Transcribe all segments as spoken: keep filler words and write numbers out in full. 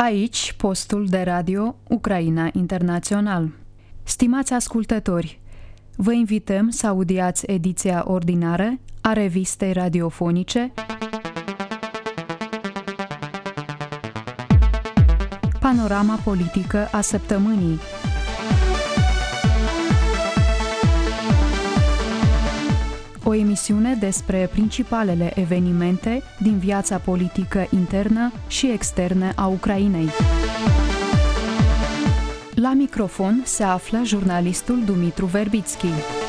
Aici, postul de radio Ucraina Internațional. Stimați ascultători, vă invităm să audiați ediția ordinară a revistei radiofonice Panorama politică a săptămânii. O emisiune despre principalele evenimente din viața politică internă și externă a Ucrainei. La microfon se află jurnalistul Dumitru Verbitski.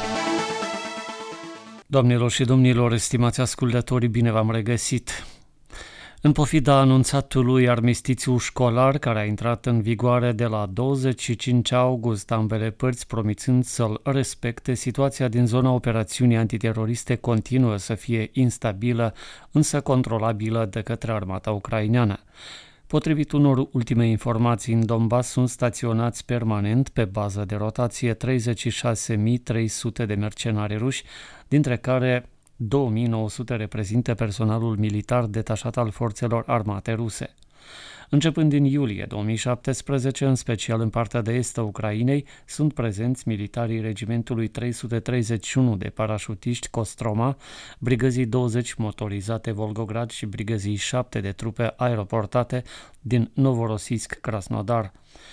Doamnelor și domnilor, stimați ascultători, bine v-am regăsit! În pofida anunțatului armistițiu școlar, care a intrat în vigoare de la douăzeci și cinci august, ambele părți promițând să-l respecte, situația din zona operațiunii antiteroriste continuă să fie instabilă, însă controlabilă de către armata ucraineană. Potrivit unor ultime informații, în Donbass sunt staționați permanent pe bază de rotație treizeci și șase mii trei sute de mercenari ruși, dintre care două mii nouă sute reprezintă personalul militar detașat al forțelor armate ruse. Începând din iulie două mii șaptesprezece, în special în partea de est a Ucrainei, sunt prezenți militarii regimentului trei sute treizeci și unu de parașutiști Kostroma, brigăzii douăzeci motorizate Volgograd și brigăzii șapte de trupe aeroportate din Novorossiysk-Krasnodar.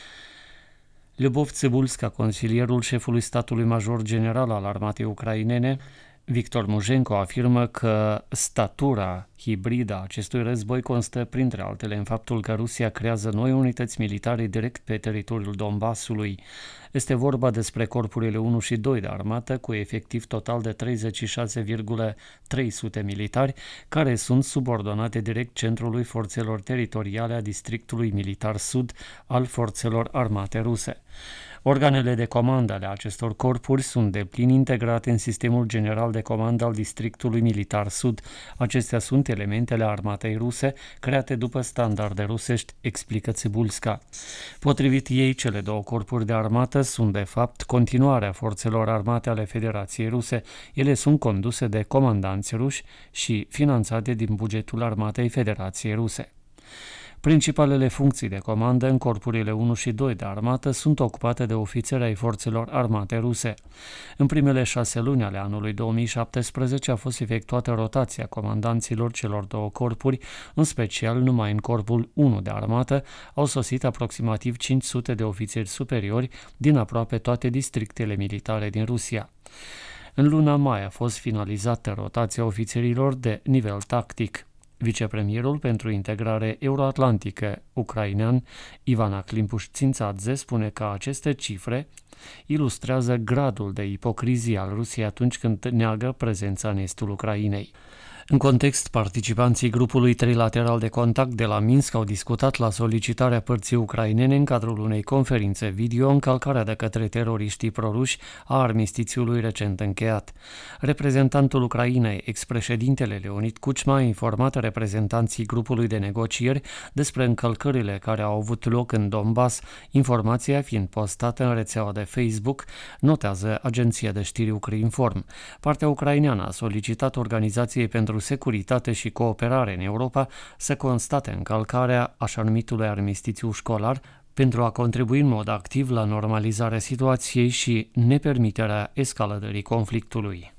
Lyubov Tsibulska, consilierul șefului statului major general al armatei ucrainene, Victor Mujenko, afirmă că statura hibridă a acestui război constă, printre altele, în faptul că Rusia creează noi unități militare direct pe teritoriul Donbassului. Este vorba despre corpurile unu și doi de armată, cu efectiv total de treizeci și șase mii trei sute militari, care sunt subordonate direct centrului forțelor teritoriale a districtului militar sud al forțelor armate ruse. Organele de comandă ale acestor corpuri sunt de plin integrate în sistemul general de comandă al districtului militar sud. Acestea sunt elementele armatei ruse, create după standarde rusești, explică Tsibulska. Potrivit ei, cele două corpuri de armată sunt de fapt continuarea forțelor armate ale Federației Ruse. Ele sunt conduse de comandanți ruși și finanțate din bugetul armatei Federației Ruse. Principalele funcții de comandă în corpurile unu și doi de armată sunt ocupate de ofițeri ai forțelor armate ruse. În primele șase luni ale anului două mii șaptesprezece a fost efectuată rotația comandanților celor două corpuri, în special numai în corpul unu de armată au sosit aproximativ cinci sute de ofițeri superiori din aproape toate districtele militare din Rusia. În luna mai a fost finalizată rotația ofițerilor de nivel tactic. Vicepremierul pentru integrare euroatlantică ucrainean Ivana Climpuș-Țințadze spune că aceste cifre ilustrează gradul de ipocrizie al Rusiei atunci când neagă prezența în estul Ucrainei. În context, participanții grupului trilateral de contact de la Minsk au discutat la solicitarea părții ucrainene în cadrul unei conferințe video încălcarea de către teroriștii proruși a armistițiului recent încheiat. Reprezentantul Ucrainei, ex-președintele Leonid Kuchma, a informat reprezentanții grupului de negocieri despre încălcările care au avut loc în Donbass, informația fiind postată în rețeaua de Facebook, notează agenția de știri Ukrinform. Partea ucraineană a solicitat Organizației pentru Securitate și Cooperare în Europa să constate încălcarea așa numitului armistițiu școlar pentru a contribui în mod activ la normalizarea situației și nepermiterea escaladării conflictului.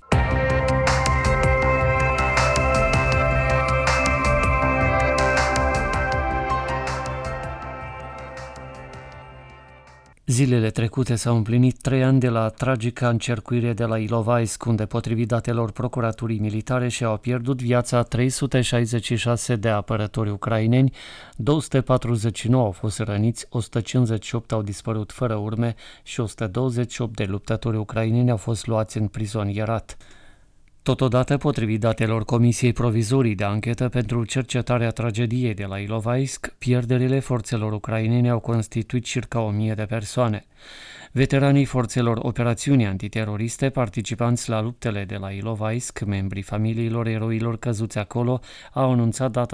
Zilele trecute s-au împlinit trei ani de la tragica încercuire de la Ilovaisk, unde, potrivit datelor procuraturii militare, și-au pierdut viața trei sute șaizeci și șase de apărători ucraineni, două sute patruzeci și nouă au fost răniți, o sută cincizeci și opt au dispărut fără urme și o sută douăzeci și opt de luptători ucraineni au fost luați în prizonierat. Totodată, potrivit datelor Comisiei Provizorii de Anchetă pentru cercetarea tragediei de la Ilovaisk, pierderile forțelor ucrainene au constituit circa o mie de persoane. Veteranii forțelor operațiunii antiteroriste, participanți la luptele de la Ilovaisk, membrii familiilor eroilor căzuți acolo, au anunțat data de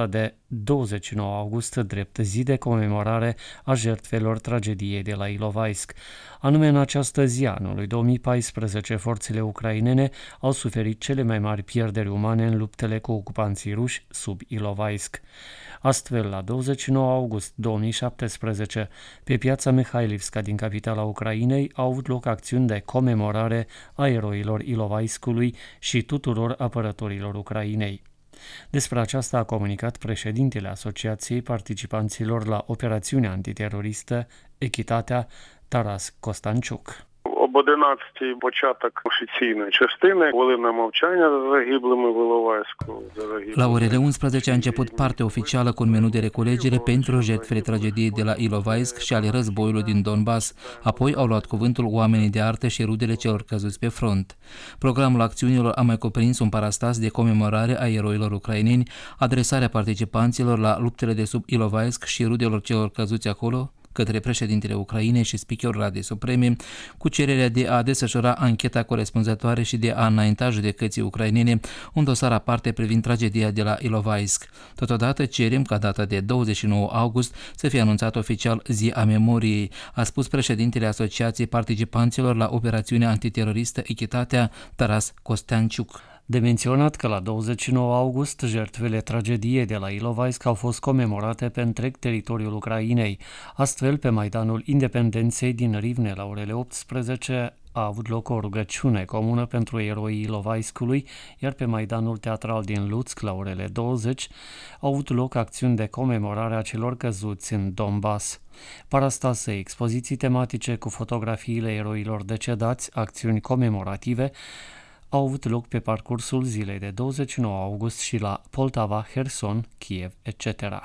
douăzeci și nouă august drept zi de comemorare a jertfelor tragediei de la Ilovaisk. Anume, în această zi anului două mii paisprezece, forțele ucrainene au suferit cele mai mari pierderi umane în luptele cu ocupanții ruși sub Ilovaisk. Astfel, la douăzeci și nouă august două mii șaptesprezece, pe piața Mihailivska din capitala Ucrainei au avut loc acțiuni de comemorare a eroilor Ilovaiskului și tuturor apărătorilor Ucrainei. Despre aceasta a comunicat președintele Asociației Participanților la Operațiunea Antiteroristă Echitatea, Taras Kostanciuk. Об одинадцятій початок офіційної частини, хвилина мовчання за загиблими в Іловайську. La orele unsprezece a început partea oficială cu un meniu de reculegere pentru jertfele tragediei de la Ilovaisk și ale războiului din Donbass. Apoi au luat cuvântul oamenii de artă și rudele celor căzuți pe front. Programul acțiunilor a mai cuprins un parastas de comemorare a eroilor ucraineni, adresarea participanților la luptele de sub Ilovaisk și rudelor celor căzuți acolo către președintele Ucrainei și speakerul Radei Supreme, cu cererea de a desfășura ancheta corespunzătoare și de a înainta judecății ucrainene un dosar aparte privind tragedia de la Ilovaisk. Totodată cerem ca data de douăzeci și nouă august să fie anunțat oficial zi a memoriei, a spus președintele Asociației Participanților la Operațiunea Antiteroristă Echitatea, Taras Kostanciuk. De menționat că la douăzeci și nouă august jertfele tragediei de la Ilovaisk au fost comemorate pe întreg teritoriul Ucrainei. Astfel, pe Maidanul Independenței din Rivne, la orele optsprezece, a avut loc o rugăciune comună pentru eroii Ilovaiskului, iar pe Maidanul Teatral din Lutsk, la orele douăzeci, au avut loc acțiuni de comemorare a celor căzuți în Donbass. Parastase, expoziții tematice cu fotografiile eroilor decedați, acțiuni comemorative, au avut loc pe parcursul zilei de douăzeci și nouă august și la Poltava, Herson, Kiev, et cetera.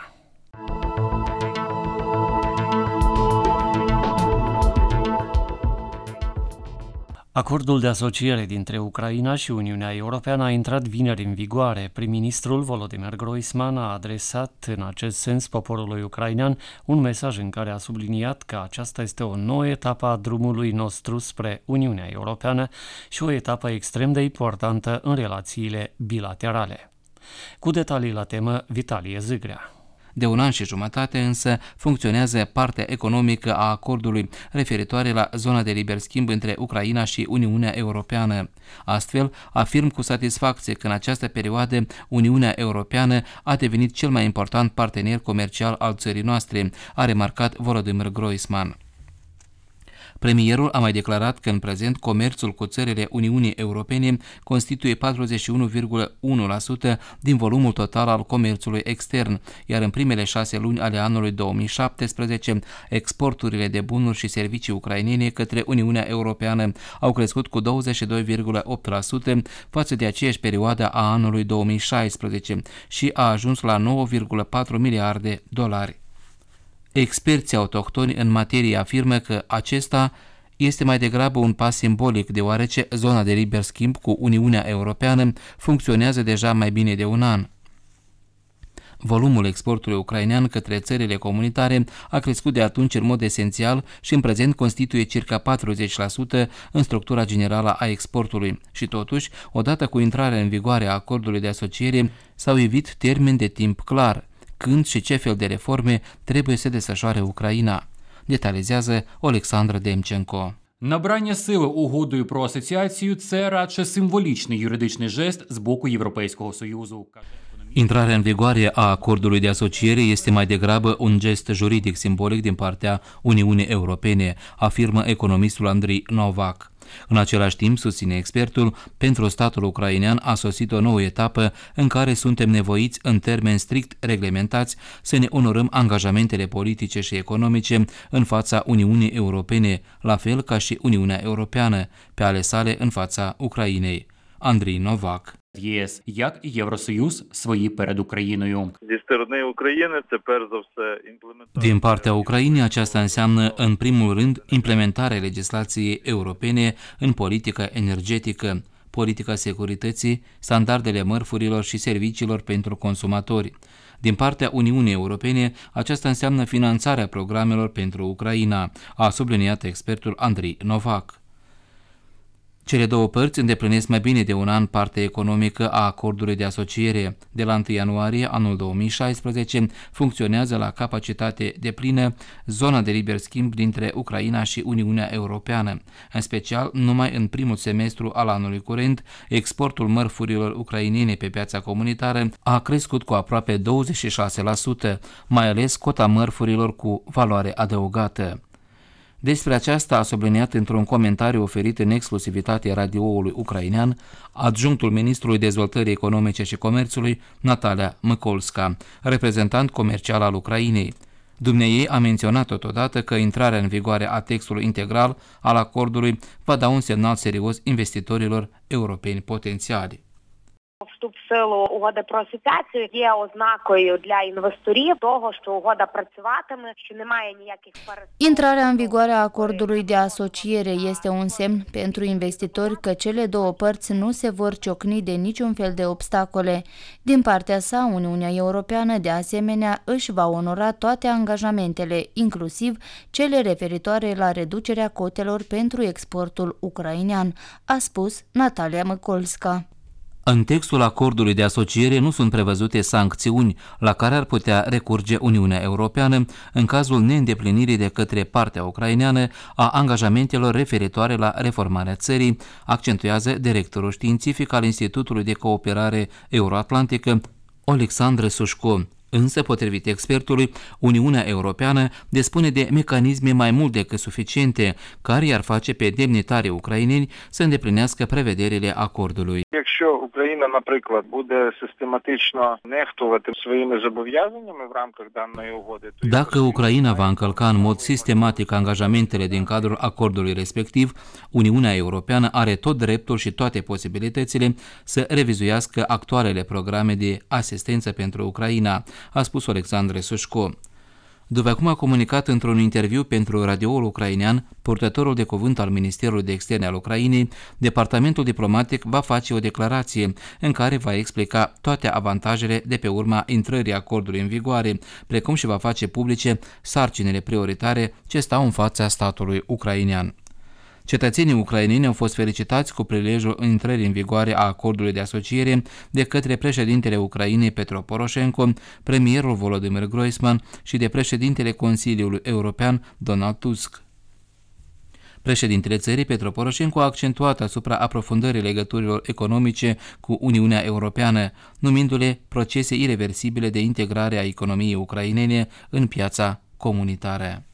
Acordul de asociere dintre Ucraina și Uniunea Europeană a intrat vineri în vigoare. Prim-ministrul Volodymyr Groysman a adresat în acest sens poporului ucrainean un mesaj în care a subliniat că aceasta este o nouă etapă a drumului nostru spre Uniunea Europeană și o etapă extrem de importantă în relațiile bilaterale. Cu detalii la temă, Vitalie Zâgrea. De un an și jumătate însă funcționează partea economică a acordului referitoare la zona de liber schimb între Ucraina și Uniunea Europeană. Astfel, afirm cu satisfacție că în această perioadă Uniunea Europeană a devenit cel mai important partener comercial al țării noastre, a remarcat Volodymyr Groysman. Premierul a mai declarat că în prezent comerțul cu țările Uniunii Europene constituie patruzeci și unu virgulă unu la sută din volumul total al comerțului extern, iar în primele șase luni ale anului două mii șaptesprezece, exporturile de bunuri și servicii ucrainene către Uniunea Europeană au crescut cu douăzeci și doi virgulă opt la sută față de aceeași perioadă a anului două mii șaisprezece și a ajuns la nouă virgulă patru miliarde dolari. Experții autohtoni în materie afirmă că acesta este mai degrabă un pas simbolic, deoarece zona de liber schimb cu Uniunea Europeană funcționează deja mai bine de un an. Volumul exportului ucrainean către țările comunitare a crescut de atunci în mod esențial și în prezent constituie circa patruzeci la sută în structura generală a exportului. Și totuși, odată cu intrarea în vigoare a acordului de asociere, s-au evit termeni de timp clar, când și ce fel de reforme trebuie să desfășoare Ucraina. Detalizează Олександр Демченко. Набрання сили угодою про асоціацію – це радше символічний юридичний жест з боку Європейського Союзу. Intrarea în vigoare a acordului de asociere este mai degrabă un gest juridic simbolic din partea Uniunii Europene, afirmă economistul Andrei Novak. În același timp, susține expertul, pentru statul ucrainean a sosit o nouă etapă în care suntem nevoiți, în termeni strict reglementați, să ne onorăm angajamentele politice și economice în fața Uniunii Europene, la fel ca și Uniunea Europeană, pe ale sale în fața Ucrainei. Andrei Novak. В ЄС, як і Євросоюз, свої перед Україною. Din partea Ucrainei, aceasta înseamnă, în primul rând, implementarea legislației europene în politica energetică, politica securității, standardele mărfurilor și serviciilor pentru consumatori. Din partea Uniunii Europene, aceasta înseamnă finanțarea programelor pentru Ucraina, a subliniat expertul Andrei Novak. Cele două părți îndeplinesc mai bine de un an partea economică a acordului de asociere. De la întâi ianuarie anul două mii șaisprezece funcționează la capacitate deplină zona de liber schimb dintre Ucraina și Uniunea Europeană. În special, numai în primul semestru al anului curent, exportul mărfurilor ucrainene pe piața comunitară a crescut cu aproape douăzeci și șase la sută, mai ales cota mărfurilor cu valoare adăugată. Despre aceasta a subliniat într-un comentariu oferit în exclusivitate radioului ucrainean adjunctul ministrului dezvoltării economice și comerțului, Natalia Măcolska, reprezentant comercial al Ucrainei. Dumneiei a menționat totodată că intrarea în vigoare a textului integral al acordului va da un semnal serios investitorilor europeni potențiali. Вступ в силу угоди про асоціацію є ознакою для інвесторів того, що угода працюватиме, що немає ніяких перешкод. Intrarea în vigoare a acordului de asociere este un semn pentru investitori că cele două părți nu se vor ciocni de niciun fel de obstacole. Din partea sa, Uniunea Europeană, de asemenea, își va onora toate angajamentele, inclusiv cele referitoare la reducerea cotelor pentru exportul ucrainean, a spus Natalia Măcolska. În textul acordului de asociere nu sunt prevăzute sancțiuni la care ar putea recurge Uniunea Europeană în cazul neîndeplinirii de către partea ucraineană a angajamentelor referitoare la reformarea țării, accentuează directorul științific al Institutului de Cooperare Euroatlantică, Alexandre Sușco. Însă, potrivit expertului, Uniunea Europeană dispune de mecanisme mai mult decât suficiente, care i-ar face pe demnitarii ucraineni să îndeplinească prevederile acordului. Якщо Україна, наприклад, буде систематично нехтувати своїми зобов'язаннями в рамках даної угоди, то Dacă Ucraina va încălca în mod sistematic angajamentele din cadrul acordului respectiv, Uniunea Europeană are tot dreptul și toate posibilitățile să revizuiască actualele programe de asistență pentru Ucraina, a spus Alexandre Sușco. După cum a comunicat într-un interviu pentru radioul ucrainean, purtătorul de cuvânt al Ministerului de Externe al Ucrainei, departamentul diplomatic va face o declarație în care va explica toate avantajele de pe urma intrării acordului în vigoare, precum și va face publice sarcinile prioritare ce stau în fața statului ucrainean. Cetățenii ucraineni au fost felicitați cu prilejul intrării în vigoare a acordului de asociere de către președintele Ucrainei Petro Poroșenko, premierul Volodymyr Groisman și de președintele Consiliului European Donald Tusk. Președintele țării Petro Poroșenko a accentuat asupra aprofundării legăturilor economice cu Uniunea Europeană, numindu-le procese ireversibile de integrare a economiei ucrainene în piața comunitară.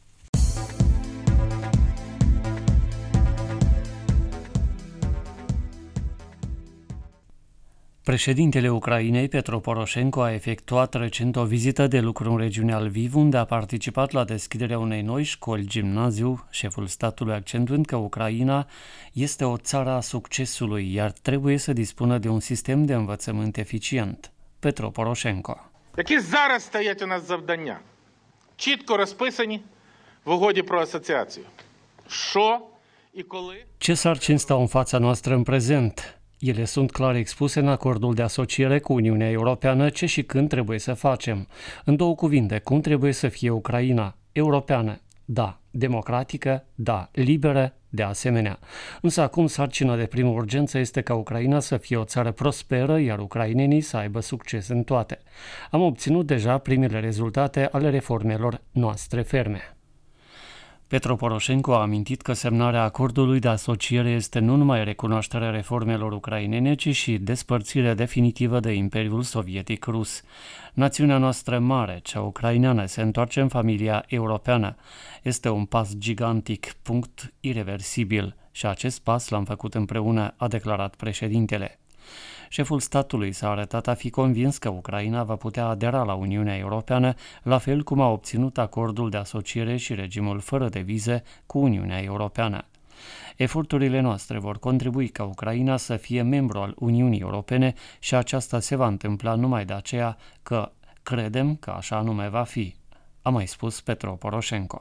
Președintele Ucrainei, Petro Poroșenko, a efectuat recent o vizită de lucru în regiunea Lviv, unde a participat la deschiderea unei noi școli gimnaziu, șeful statului accentuând că Ucraina este o țară a succesului, iar trebuie să dispună de un sistem de învățământ eficient. Petro Poroșenko. Які зараз стоять у нас завдання? Чітко розписані в угоді про асоціацію. Що і коли? Ce sarcini stau în fața noastră în prezent? Ele sunt clar expuse în acordul de asociere cu Uniunea Europeană, ce și când trebuie să facem. În două cuvinte, cum trebuie să fie Ucraina? Europeană, da. Democratică, da. Liberă, de asemenea. Însă acum sarcina de primă urgență este ca Ucraina să fie o țară prosperă, iar ucrainenii să aibă succes în toate. Am obținut deja primele rezultate ale reformelor noastre ferme. Petro Poroșenko a amintit că semnarea acordului de asociere este nu numai recunoașterea reformelor ucrainene, ci și despărțirea definitivă de Imperiul Sovietic Rus. Națiunea noastră mare, cea ucraineană, se întoarce în familia europeană. Este un pas gigantic, punct ireversibil, și acest pas l-am făcut împreună, a declarat președintele. Șeful statului s-a arătat a fi convins că Ucraina va putea adera la Uniunea Europeană, la fel cum a obținut acordul de asociere și regimul fără de vize cu Uniunea Europeană. Eforturile noastre vor contribui ca Ucraina să fie membru al Uniunii Europene și aceasta se va întâmpla numai de aceea că credem că așa anume va fi, a mai spus Petro Poroșenko.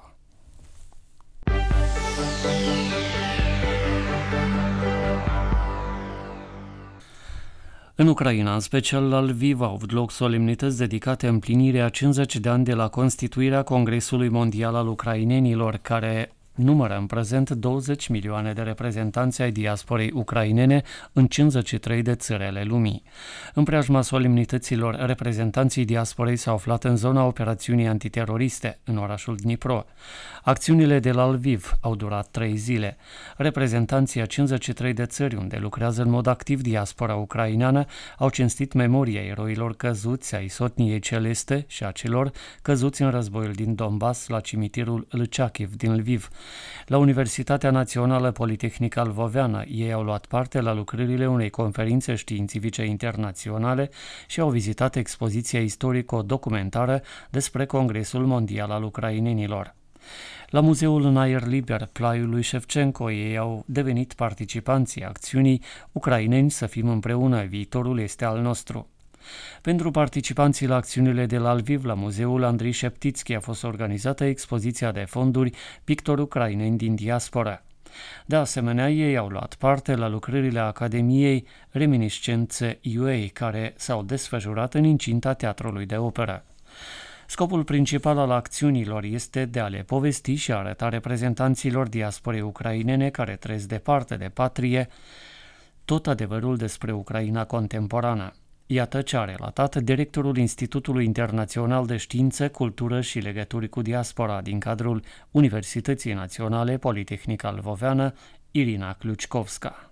În Ucraina, în special la Lviv, au avut loc solemnități dedicate împlinirii a cincizeci de ani de la constituirea Congresului Mondial al Ucrainenilor, care numără în prezent douăzeci milioane de reprezentanți ai diasporei ucrainene în cincizeci și trei de țări ale lumii. În preajma solemnităților, reprezentanții diasporei s-au aflat în zona operațiunii antiteroriste, în orașul Dnipro. Acțiunile de la Lviv au durat trei zile. Reprezentanții a cincizeci și trei de țări unde lucrează în mod activ diaspora ucraineană au cinstit memoria eroilor căzuți ai sotniei celeste și a celor căzuți în războiul din Donbass la cimitirul Lchachiv din Lviv. La Universitatea Națională Politehnică Lvoveană, ei au luat parte la lucrările unei conferințe științifice internaționale și au vizitat expoziția istorico-documentară despre Congresul Mondial al Ucrainenilor. La Muzeul în aer liber, Plaiul lui Șevcenco, ei au devenit participanții acțiunii Ucraineni să fim împreună, viitorul este al nostru. Pentru participanții la acțiunile de la Lviv, la Muzeul Andrei Șeptițchi a fost organizată expoziția de fonduri Pictori ucraineni din diaspora. De asemenea, ei au luat parte la lucrările Academiei Reminiscențe U A, care s-au desfășurat în incinta Teatrului de Operă. Scopul principal al acțiunilor este de a le povesti și a arăta reprezentanților diasporei ucrainene care trăiesc departe de patrie tot adevărul despre Ucraina contemporană. Iată ce a relatat directorul Institutului Internațional de Știință, Cultură și Legături cu Diaspora din cadrul Universității Naționale Politehnică Lvoveană, Irina Ключковська.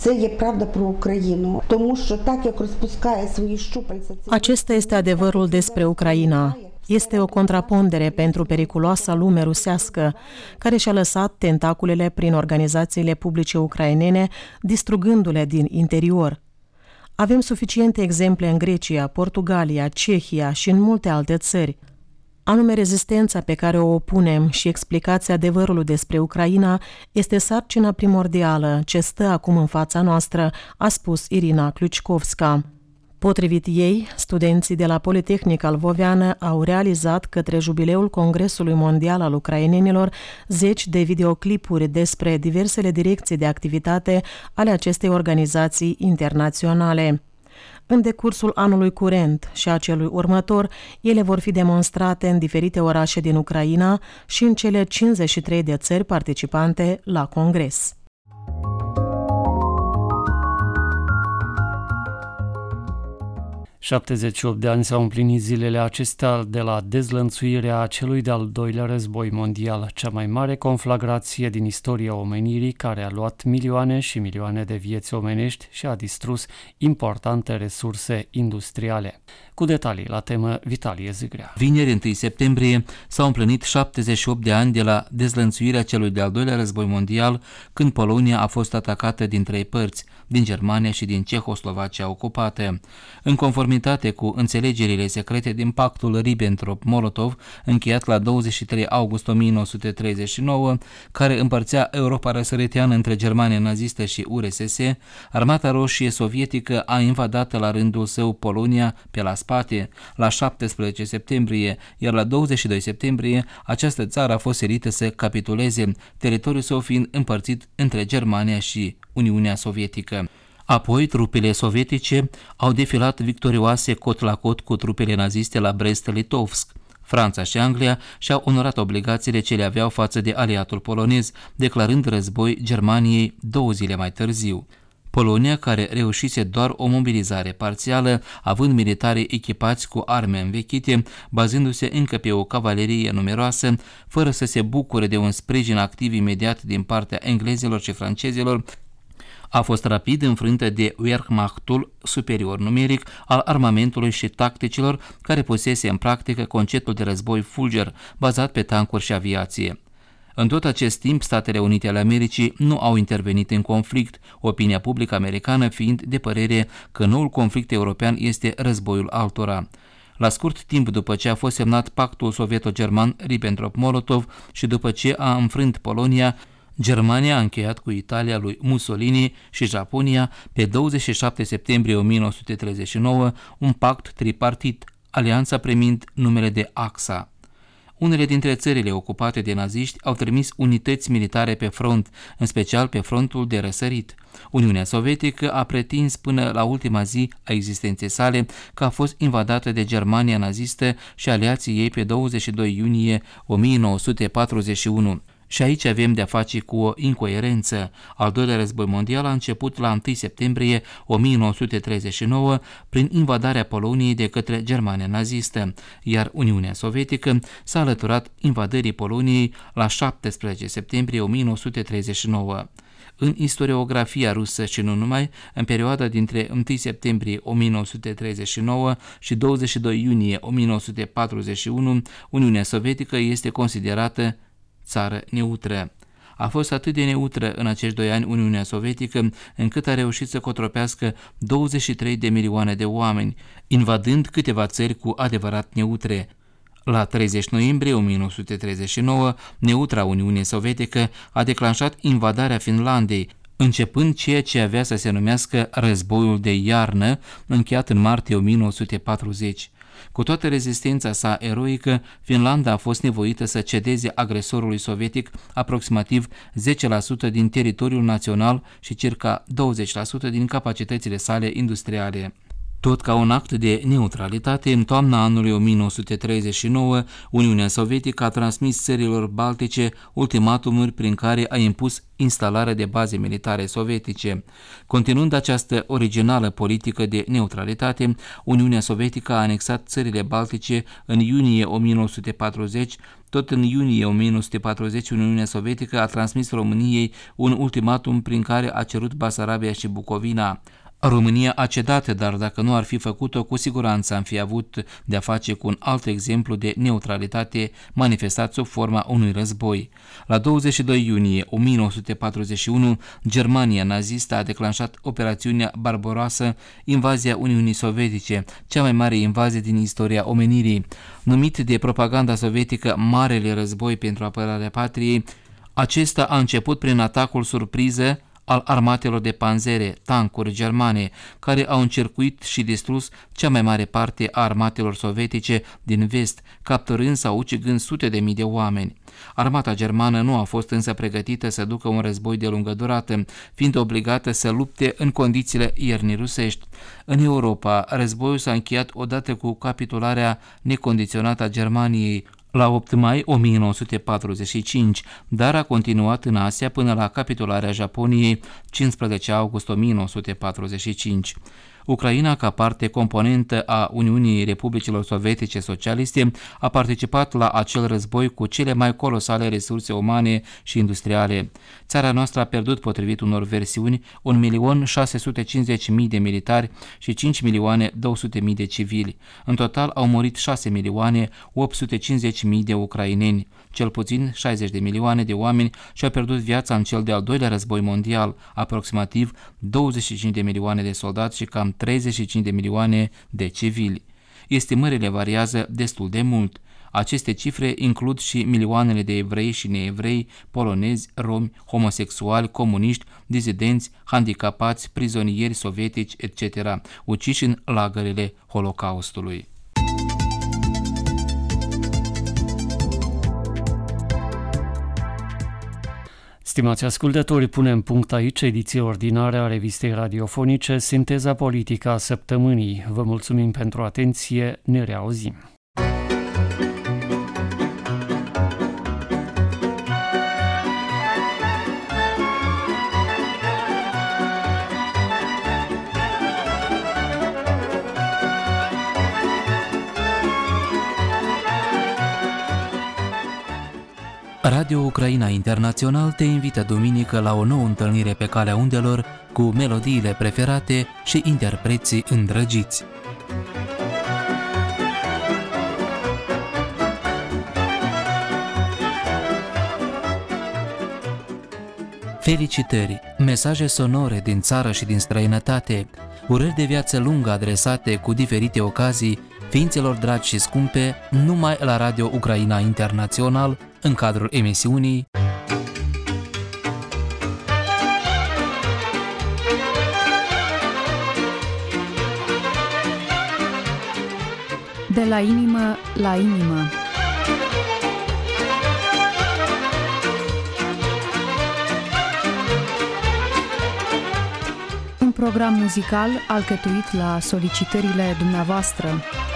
Acesta este adevărul despre Ucraina. Este o contrapondere pentru periculoasa lume rusească, care și-a lăsat tentaculele prin organizațiile publice ucrainene, distrugându-le din interior. Avem suficiente exemple în Grecia, Portugalia, Cehia și în multe alte țări. Anume, rezistența pe care o opunem și explicația adevărului despre Ucraina este sarcina primordială ce stă acum în fața noastră, a spus Irina Ключковська. Potrivit ei, studenții de la Politehnica Lvoveană au realizat către jubileul Congresului Mondial al Ucrainenilor zeci de videoclipuri despre diversele direcții de activitate ale acestei organizații internaționale. În decursul anului curent și a celui următor, ele vor fi demonstrate în diferite orașe din Ucraina și în cele cincizeci și trei de țări participante la congres. șaptezeci și opt de ani s-au împlinit zilele acestea de la dezlănțuirea celui de-al doilea război mondial, cea mai mare conflagrație din istoria omenirii, care a luat milioane și milioane de vieți omenești și a distrus importante resurse industriale. Cu detalii la temă, Vitalie Zigrea. Vineri, întâi septembrie, s-au împlinit șaptezeci și opt de ani de la dezlănțuirea celui de-al doilea război mondial, când Polonia a fost atacată din trei părți, din Germania și din Cehoslovacia ocupate. În conformitate cu înțelegerile secrete din pactul Ribbentrop-Molotov, încheiat la douăzeci și trei august o mie nouă sute treizeci și nouă, care împărțea Europa răsăriteană între Germania nazistă și U R S S, Armata Roșie Sovietică a invadat la rândul său Polonia pe la spate la șaptesprezece septembrie, iar la douăzeci și doi septembrie această țară a fost silită să capituleze, teritoriul său fiind împărțit între Germania și Uniunea Sovietică. Apoi, trupele sovietice au defilat victorioase cot la cot cu trupele naziste la Brest-Litovsk. Franța și Anglia și-au onorat obligațiile ce le aveau față de aliatul polonez, declarând război Germaniei două zile mai târziu. Polonia, care reușise doar o mobilizare parțială, având militari echipați cu arme învechite, bazându-se încă pe o cavalerie numeroasă, fără să se bucure de un sprijin activ imediat din partea englezilor și francezilor, a fost rapid înfrântă de Wehrmachtul superior numeric al armamentului și tacticilor, care pusese în practică conceptul de război fulger, bazat pe tancuri și aviație. În tot acest timp, Statele Unite ale Americii nu au intervenit în conflict, opinia publică americană fiind de părere că noul conflict european este războiul altora. La scurt timp după ce a fost semnat pactul sovieto-german Ribbentrop-Molotov și după ce a înfrânt Polonia, Germania a încheiat cu Italia lui Mussolini și Japonia pe douăzeci și șapte septembrie o mie nouă sute treizeci și nouă un pact tripartit, alianța primind numele de A X A. Unele dintre țările ocupate de naziști au trimis unități militare pe front, în special pe frontul de răsărit. Uniunea Sovietică a pretins până la ultima zi a existenței sale că a fost invadată de Germania nazistă și aliații ei pe douăzeci și doi iunie o mie nouă sute patruzeci și unu. Și aici avem de-a face cu o incoerență. Al doilea război mondial a început la întâi septembrie o mie nouă sute treizeci și nouă prin invadarea Poloniei de către Germania nazistă, iar Uniunea Sovietică s-a alăturat invadării Poloniei la șaptesprezece septembrie o mie nouă sute treizeci și nouă. În istoriografia rusă și nu numai, în perioada dintre întâi septembrie o mie nouă sute treizeci și nouă și douăzeci și doi iunie o mie nouă sute patruzeci și unu, Uniunea Sovietică este considerată țară neutră. A fost atât de neutră în acești doi ani Uniunea Sovietică, încât a reușit să cotropească douăzeci și trei de milioane de oameni, invadând câteva țări cu adevărat neutre. La treizeci noiembrie o mie nouă sute treizeci și nouă, neutra Uniune Sovietică a declanșat invadarea Finlandei, începând ceea ce avea să se numească războiul de iarnă, încheiat în martie o mie nouă sute patruzeci. Cu toată rezistența sa eroică, Finlanda a fost nevoită să cedeze agresorului sovietic aproximativ zece la sută din teritoriul național și circa douăzeci la sută din capacitățile sale industriale. Tot ca un act de neutralitate, în toamna anului o mie nouă sute treizeci și nouă, Uniunea Sovietică a transmis țărilor baltice ultimatumuri prin care a impus instalarea de baze militare sovietice. Continuând această originală politică de neutralitate, Uniunea Sovietică a anexat țările baltice în iunie o mie nouă sute patruzeci. Tot în iunie o mie nouă sute patruzeci, Uniunea Sovietică a transmis României un ultimatum prin care a cerut Basarabia și Bucovina. România a cedat, dar dacă nu ar fi făcut-o, cu siguranță am fi avut de-a face cu un alt exemplu de neutralitate manifestat sub forma unui război. La douăzeci și doi iunie o mie nouă sute patruzeci și unu, Germania nazistă a declanșat operațiunea barboroasă, invazia Uniunii Sovietice, cea mai mare invazie din istoria omenirii. Numit de propaganda sovietică Marele Război pentru apărarea patriei, acesta a început prin atacul surpriză al armatelor de panzere, tancuri germane, care au încercuit și distrus cea mai mare parte a armatelor sovietice din vest, capturând sau ucigând sute de mii de oameni. Armata germană nu a fost însă pregătită să ducă un război de lungă durată, fiind obligată să lupte în condițiile iernii rusești. În Europa, războiul s-a încheiat odată cu capitularea necondiționată a Germaniei, la opt mai o mie nouă sute patruzeci și cinci, dar a continuat în Asia până la capitularea Japoniei cincisprezece august o mie nouă sute patruzeci și cinci. Ucraina, ca parte componentă a Uniunii Republicilor Sovietice Socialiste, a participat la acel război cu cele mai colosale resurse umane și industriale. Țara noastră a pierdut, potrivit unor versiuni, un milion șase sute cincizeci de mii de militari și cinci milioane două sute de mii de civili. În total au murit șase milioane opt sute cincizeci de mii de ucraineni. Cel puțin șaizeci de milioane de oameni și-au pierdut viața în cel de-al doilea război mondial, aproximativ douăzeci și cinci de milioane de soldați și cam treizeci și cinci de milioane de civili. Estimările variază destul de mult. Aceste cifre includ și milioanele de evrei și neevrei, polonezi, romi, homosexuali, comuniști, dizidenți, handicapați, prizonieri sovietici, et cetera, uciși în lagărele Holocaustului. Stimați ascultători, punem punct aici ediția ordinară a revistei radiofonice Sinteza Politică a Săptămânii. Vă mulțumim pentru atenție, ne reauzim. Radio Ucraina Internațional te invită duminică la o nouă întâlnire pe calea undelor cu melodiile preferate și interpreții îndrăgiți. Felicitări, mesaje sonore din țară și din străinătate, urări de viață lungă adresate cu diferite ocazii ființelor dragi și scumpe, numai la Radio Ucraina Internațional, în cadrul emisiunii De la inimă la inimă. Un program muzical alcătuit la solicitările dumneavoastră.